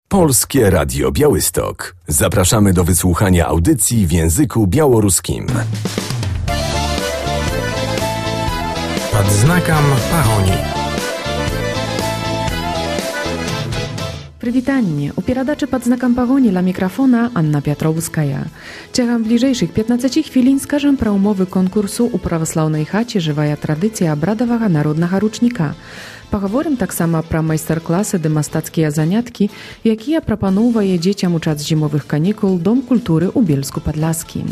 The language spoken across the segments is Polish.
Polskie Radio Białystok. Zapraszamy do wysłuchania audycji w języku białoruskim. Pod znakом pagoni. Прывітанне. У перадачы пад знакам пагоні ля мікрафона Анна Пятроўская. Цягам бліжэйшых 15 хвілін скажам пра ўмовы конкурсу ў праваслаўнай хаце «Жывая традыцыя» абрадавага народнага ручніка. Пагаворым таксама пра майстар-класы ды мастацкія заняткі, якія прапаноўвае дзецям у час зімовых канікул Дом культуры ў Бельску-Падляскім.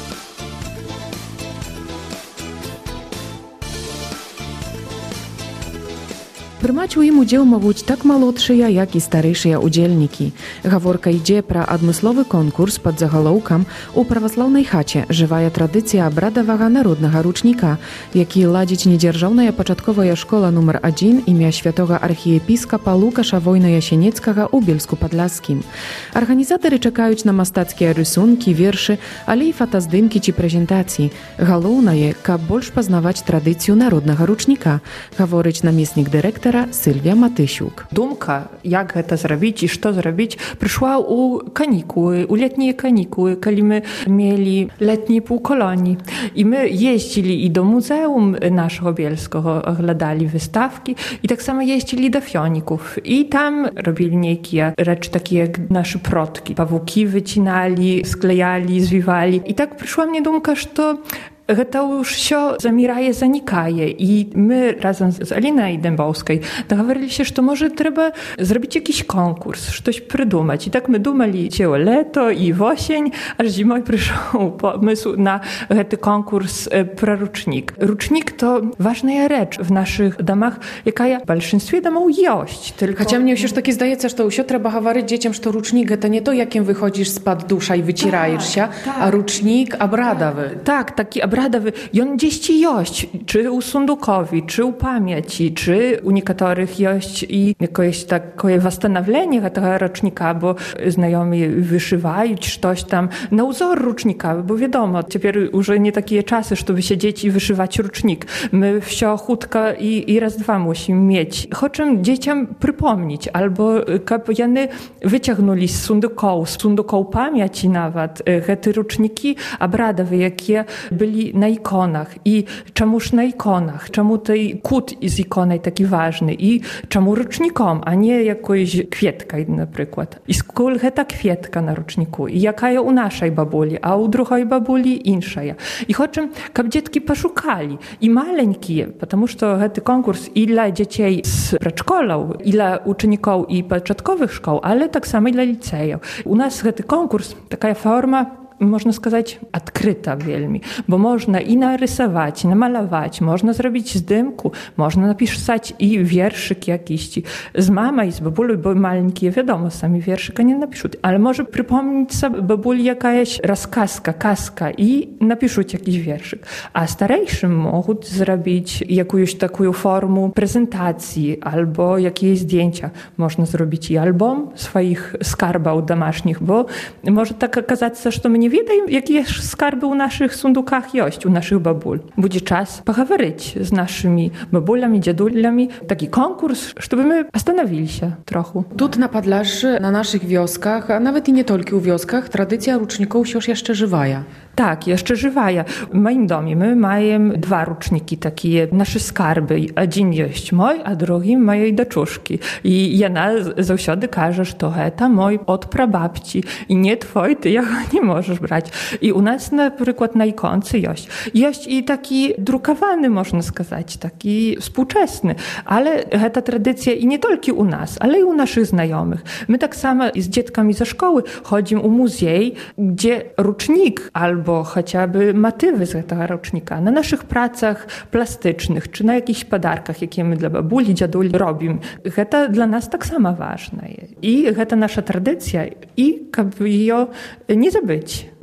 Прымаць у ім удзел могуць так малодшыя, як і старэйшыя удзельнікі. Гаворка ідзе пра адмысловы конкурс пад загалоўкам «У праваслаўнай хаце. Жывая традыцыя абрадавага народнага ручніка», які ладзіць недзяржаўная пачатковая школа нумар 1 імя святога архіепіскапа Лукаша Война-Ясенецкага ў Бельску-Падляскім. Арганізатары чакаюць на мастацкія рысункі, вершы, але і фотаздымкі ці прэзентацыі. Галоўнае, каб больш пазнаваць традыцыю народнага ручніка, гаворыць намеснік дырэктара Сильвия Матысюк. Думка, як гэта зрабіць і што зрабіць, прыйшла ў канікулы, у летнія канікулы, калі мы мелі летнія паўкалоніі. І мы ездзілі і до музеум нашого бельского, аглядалі выставкі, і таксама ездзілі да фёніков. І там робілі нейкія рэчы такія, як нашы продкі. Павукі выціналі, склеялі, звівалі. І так прыйшла мне думка, што гэта ўсё замірае, занікае. І мы разам з Алінай Дэмбоўскай дагаварыліся, што можа трэба зрабіць якісь конкурс, штось прыдумаць. І так мы думалі ціле лето і восень, аж зімой прыйшоў помысл на гэты конкурс пра ручнік. Ручнік то важная рэч в нашых дамах, якая в большинстве дамоў ёсць. Хаця мне ўсё ж такі здаецца, што ўсё трэба гаварыць дзецям, што ручнік гэта не то, якім выходзіш з-пад душа і выціраешся, а ручнік абрадавы. Так, такі абрадавы, ён дзесьці ёсць, чы ў сундукові, чы ў памяці, чы ў некаторых ёсць і якоеś такое восстановленне гэтага ручніка, бо знаёмі вышываюць штось там на ўзор ручніка, бо вядома, цяпер уже не такія часы, чтобы сядзець і вышываць ручнік. Мы ўсё хутка і раз-два мусім мець. Хочам дзецям прыпомніць, альбо каб яны выцягнулі з сундукоў памяці нават гэты ручнікі абрадавы, якія былі на іконах. І чаму ж на іконах? Чаму той кут з іконай такі важны? І чаму ручніком, а не якоюсь кветкай, напрыклад? І скуль гэта кветка на ручніку? І якая ў нашай бабулі, а ў другой бабулі іншая. І хочам, каб дзеткі пашукалі. І маленькія, потому што гэты конкурс і для дзяцей з прадшколаў, і для учанікоў і пачатковых школ, але таксама і для ліцэяў. У нас гэты конкурс, такая форма, можна сказаць, адкрыта вельмі, бо можна і нарысаваць, і намаляваць, можна зрабіць здымку, можна напісаць і вершык якісьці. З мамай, з бабулей, бо маленькія, вядома, самі вершыка не напішуць, але можа прыпомніцца бабулі якаясь расказка, казка, і напішуць якісь вершык. А старэйшым могуць зрабіць якуюсь такую форму прэзентацыі, альбо якія здзенча. Можна зрабіць і альбом сваіх скарбаў дамашніх, бо можа так аказацца, што мы не ведаем, якія ж скарбы ў нашых сундуках ёсць, у нашых бабуль. Будзе час пагаварыць з нашымі бабулямі, дзядулямі. Такі конкурс, чтобы мы остановіліся троху. Тут на Падляшшы, на нашых вёсках, а нават і не толькі ў вёсках, традыцыя ручнікоў ўсё ж яшчэ жывая. Так, яшчэ жывая. В маім доме мы маем два ручнікі такія, нашы скарбы. Адзін ёсць мой, а другі маёй дачушкі. І яна заўсёды кажа, што гэта мой ад прабабці. І не твой, ты яго не можаш браць. І у нас, напрыклад, на іконцы ёсць. Ёсць і такі друкаваны, можна сказаць, такі спаўчэсны. Але гэта традыцыя і не толькі ў нас, але і ў нашых знаёмых. Мы таксама з дзеткамі за школы ходзім у музей, дзе ручнік альбо хаця бы матывы з гэтага ручніка на нашых працах пластычных, чи на якіchś падарках, якія мы для бабулі, дзядуль робім. Гэта для нас таксама важнае. І гэта наша традыцыя, і каб ее не забыць.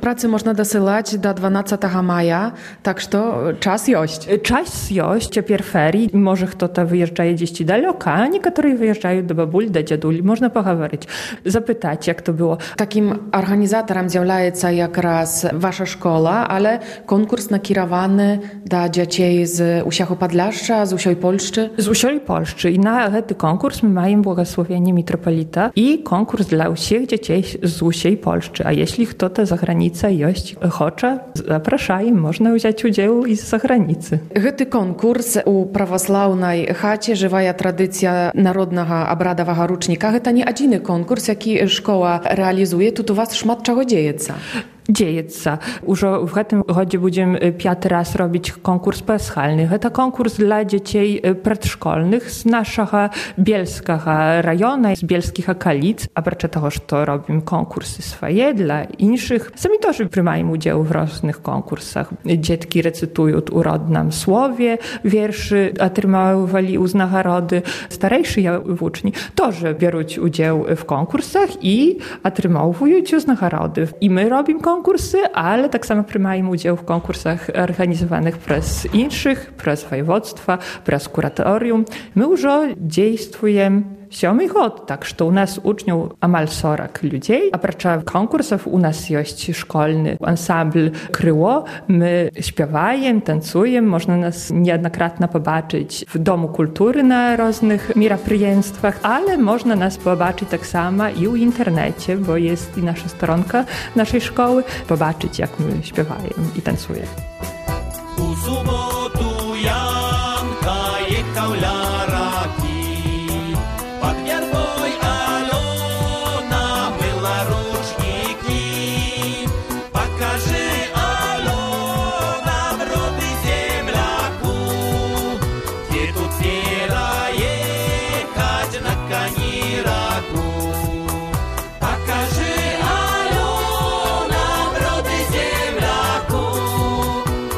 Pracy można dosyłać do 12 maja, tak że czas jest. Czas jest, ciepер ferii. Może kto-to wyjeżdża gdzieś daleko, a niektórzy wyjeżdżają do babuli, do dziaduli. Można poговорить, zapytać, jak to było. Takim organizatorem z'являється якраз wasza szkoła, ale konkurs nakierowany do dzieci z usiachu Podlasza, z usioj Polszczy. Z usioj Polszczy. I na ten konkurs my mamy błogosławienie mitropolita i konkurs dla wszystkich dzieci z usiej Polszczy. A jeśli kto-to za granicą jest, chce, zapraszam, można wziąć udział i z zagranicy. Ten konkurs u prawosławnej chacie, żywa tradycja narodnego obradowego rocznika. To nie jedyny konkurs, jaki szkoła realizuje. Tu u was szmat czego dzieje się. Dzieje-se. Już w tym roku będziemy 5. raz robić konkurs paschalny. To konkurs dla dzieci przedszkolnych z naszego bielskiego rajonu, z bielskich okolic. Oprócz tego, że robimy konkursy swoje dla innych, sami też bierzemy udział w różnych konkursach. Dzieci recytują urodnym słowie, wierszy otrzymywali nagrody. Starsi uczni też biorą udział w konkursach i otrzymują nagrody. I my robimy konkursy, ale tak samo przyjmujemy udział w konkursach organizowanych przez innych, przez województwa, przez kuratorium. My już działamy 7 lat, tak że u nas uczniów amal 40 ludzi. Oprócz konkursów u nas jest szkolny ensemble Kryło. My śpiewamy, tańcujemy, można nas niejednokrotnie pobaczyć w Domu Kultury na różnych meropриемствach, ale można nas pobaczyć tak samo i w internecie, bo jest i nasza stronka naszej szkoły, pobaczyć jak my śpiewamy i tańcujemy. U sobotu Janka jechał laraki, pod Wierwoj Alona myła rучники. Покажи, Алона, брody земляku, gdzie tu trzeba jechać na kaniraku. Покажи, Алона, brody земляku,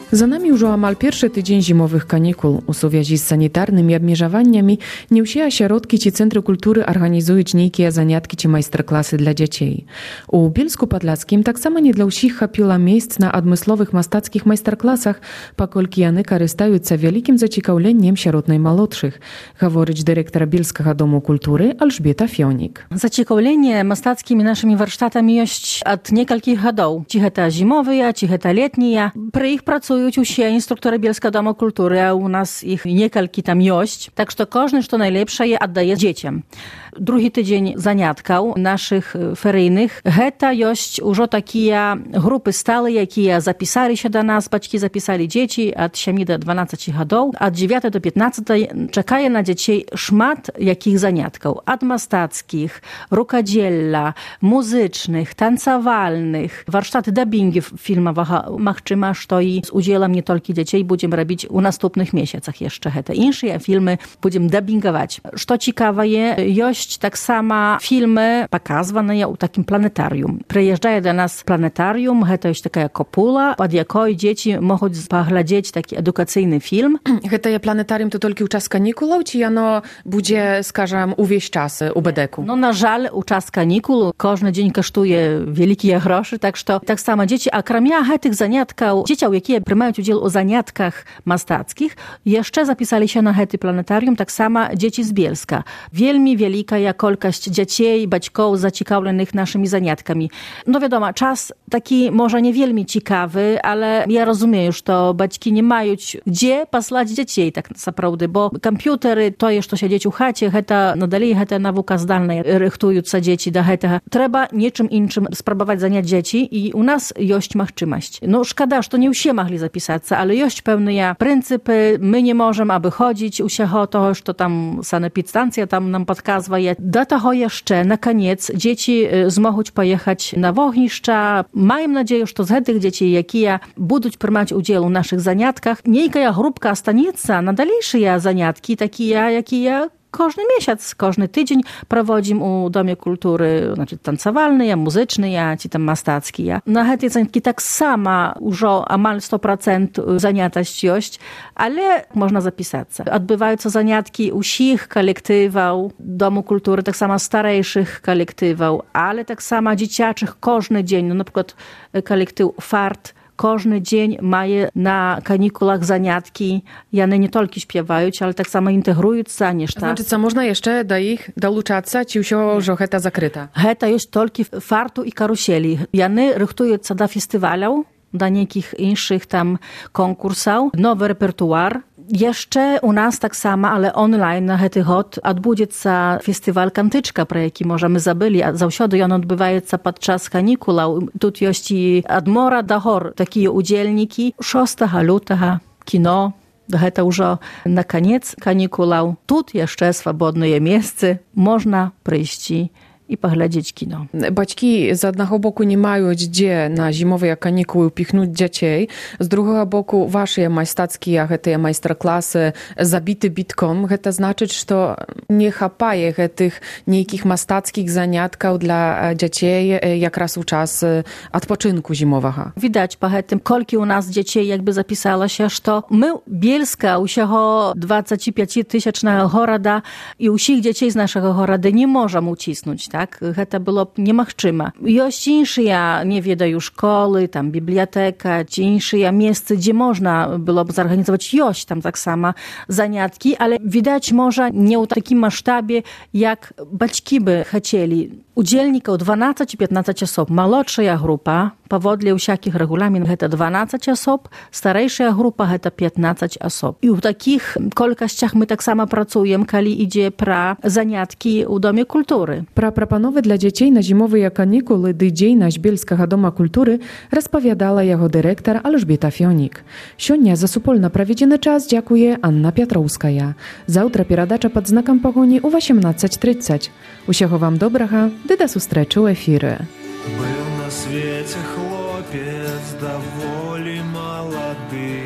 Za nami już amal pierwszy tydzień zimowych kanikul. U suwiazi z sanitarnymi obmierzowaniami nie usiła środki ci Centry Kultury organizują niejakie zaniatki czy majsterklasy dla dzieci. U Bielsku Podlaskim tak samo nie dla wszystkich chapiła miejsc na odmysłowych mastackich majsterklasach, pokolki jany korzystają wielkim zaciekawieniem wśród najmłodszych, говорить dyrektor Bielskiego Domu Kultury Elżbieta Fionik. Zaciekawienie mastackimi naszymi warsztatami jest od niektórych lat. Ci heta zimowe, ci heta letnie. Przy ich pracują się instruktorzy Bielskiego Domu Kultury, a u nas ich niektórzy tam jest. Tak, że każdy, co najlepsze, je oddaje dzieciom. Drugi tydzień zaniatkał naszych feryjnych. Heta jest już takie grupy stałe, jakie zapisali się do nas. Baćki zapisali dzieci od 7 do 12 lat. Od 9 do 15 czekają na dzieci szmat jakich zaniatków. Od mastackich, rukodziela, muzycznych, tancowalnych, warsztaty dubbingów filmowych. Machczyma stoi z udziałem nie tylko dzieci. Będziemy robić u następnych miesiącach jeszcze hete. Inne filmy będziemy dubbingować. Co ciekawe jest tak samo filmy pokazywane u takim planetarium. Przyjeżdżają do nas planetarium, to jest taka kopula, pod jaką dzieci mogą poglądać taki edukacyjny film. To planetarium to tylko u czas kanikul, czy ono będzie, skażem, uwieść czas u bedeku? No na żal, u czas kanikul każdy dzień kosztuje wielkie groszy, tak że tak samo dzieci, a kromia tych zaniatków, dzieci, jakie przyjmują udział u zaniatkach mastackich, jeszcze zapisali się na hety planetarium, tak samo dzieci z Bielska. Wielmi wielka kolkość dzieci, baćków zaciekawionych naszymi zaniatkami. No wiadomo, czas taki może nie wielmi ciekawy, ale ja rozumiem już to, baćki nie mają gdzie posłać dzieci tak naprawdę, bo komputery, to jest to siedzieć u chacie, nadali nauka zdalna, rychtująca dzieci do heta. Trzeba niczym innym spróbować zaniać dzieci i u nas jest możliwość. No szkoda, że to nie usie mogli zapisać, ale jest pewne pryncypy, my nie możemy, aby chodzić u siebie, to już to tam sanepidstancja tam nam podkazuje. Do tego jeszcze na koniec dzieci zmogą pojechać na ogniszcza. Mam nadzieję, że to z tych dzieci, jakie będą przyjmować udział w naszych zaniatkach, niejka grupka stanieca na dalsze zaniatki, takie jakie każdy miesiąc, każdy tydzień prowadzimy u Domie Kultury, znaczy tancowalny, muzyczny, ci tam mastacki. Na te zaniatki tak sama już amal 100% zaniatość jest, ale można zapisać. Odbywają się zaniatki u wszystkich kolektywów Domu Kultury, tak samo starszych kolektywów, ale tak samo dzieciaczych każdy dzień, no na przykład kolektyw FART, każdy dzień mają na kanikulach zaniatki. One nie tylko śpiewają, ale tak samo integrują się. Znaczy, co można jeszcze do ich dołączać, czy już heta zakryta? Heta jest tylko fartu i karuseli. One rychtują się do festiwalu, do niekich innych tam konkursów, nowy repertuar. Jeszcze u nas tak samo, ale online na hety hot odbędzie się festiwal Kantyczka, pro jaki możemy zabyli, a zawsze on odbywa się podczas kanikula. Tu jest od mora do hor takie udzielniki. 6 lutego kino, heta już na koniec kanikula. Tu jeszcze swobodne miejsce, można przyjść i poglądać kino. Baćki z jednego boku nie mają gdzie na zimowe kanikuły pichnąć dzieci, z drugiego boku wasze majstackie, te majsterklasy zabity bitkom, to znaczy, że nie chapaje tych niekich mastackich zaniatków dla dzieci jak raz u czas odpoczynku zimowego. Widać po tym, kolki u nas dzieci jakby zapisało się, że my Bielska, u siego 25-tysięcznego goroda i u wszystkich dzieci z naszego goroda nie możemy ucisnąć, tak? To było niemożliwe. Jest inne, nie wiedają szkoły, tam biblioteka, czy inne miejsca, gdzie można byłoby zorganizować już tam tak samo zaniatki, ale widać może nie w takim masштабie, jak baćki by chcieli. Udzielników 12-15 osób, młodsza grupa, powodle wszelkich regulaminów, to 12 osób, starsza grupa to 15 osób. I w takich kolkościach my tak samo pracujemy, kiedy idzie pra zaniatki u Domie Kultury. Pra proponowy dla dzieci na zimowe kanikuły dziejność Bielskiego Doma Kultury rozpowiadała jego dyrektor Elżbieta Fionik. Сегодня za supolno проведенный czas dziękuję Anna Piotrowska. Завтра передача pod znakiem pogoni u 18:30. Усього вам доброго, до зустрічі у ефірі. Был на свете хлопец доволі молоды,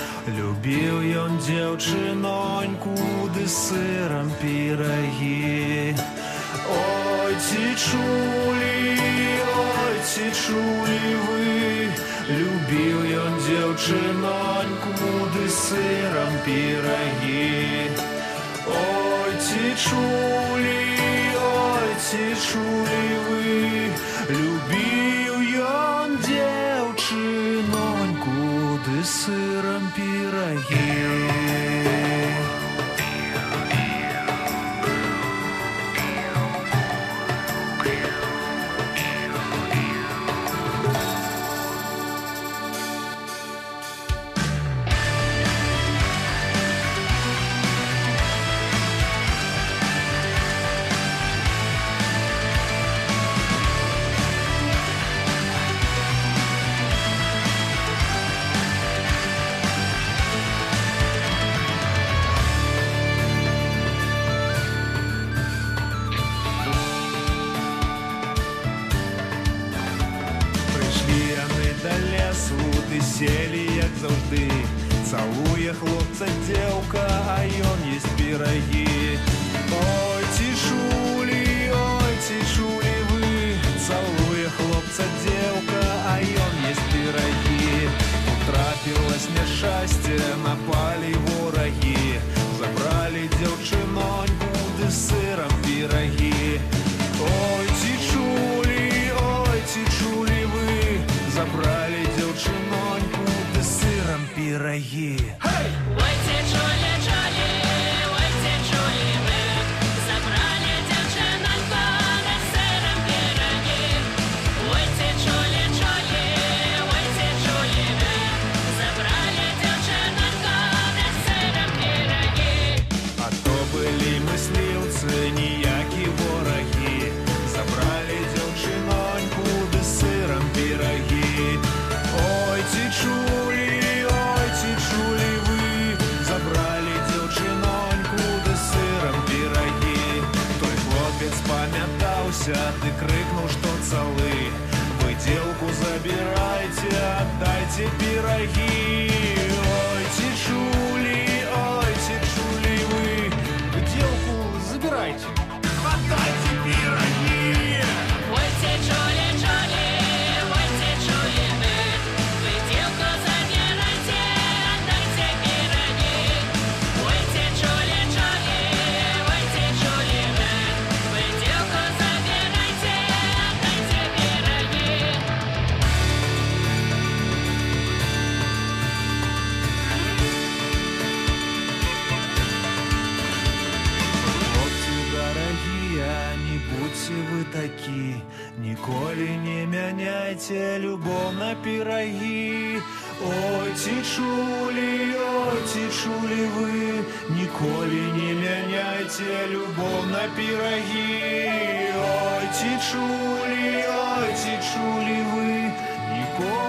любил он девчиноньку, ды сыром пироги. Ой, ти чули вы, Любіў ён дзяўчыноньку, ды сырам пірагі. Ой, ці чулі вы, любіў ён дзяўчыноньку, ды сырам пірагі. Селі, як завжди, цалуе хлопца дзеўка, а ён ест пірагі. Ой, ці чулі вы, цалуе хлопца дзеўка, а ён ест пірагі. Утрапілась няшчасце, напалі ворагі, забралі дзяўчыноньку, ды сырам пірагі. Ой, ці чулі вы, забралі дзяўчыноньку, ды сырам пірагі. Ой, ці чулі вы, забралі дзяўчыноньку, ды сырам пірагі. Ой, ці чулі вы, забралі дзяўчыноньку, ды сырам пірагі. А то былі мысліўцы, ніякі ворагі, забралі дзяўчыноньку, ды сырам пірагі. Ой, ці чулі вы, забралі дзяўчыноньку, ды сырам пірагі. Той хлопец памятаўся, ды крыкнуў, што цалы. Вы дзеўку забірайце, аддайце пірагі. Ой, ці чулі вы, дзеўку забірайце, аддайце пірагі. Ой, ці чулі вы, вы дзеўку забірайце, аддайце пірагі. Ой, ці чулі вы, вы дзеўку забірайце, аддайце пірагі. Хлопцы дарагія, не будьце вы такі, ніколі не мяняйце любоў на пірагі. Ой, ці чулі вы, ніколі не мяняйце любоў на пірагі. Ой, ці чулі вы, ніколі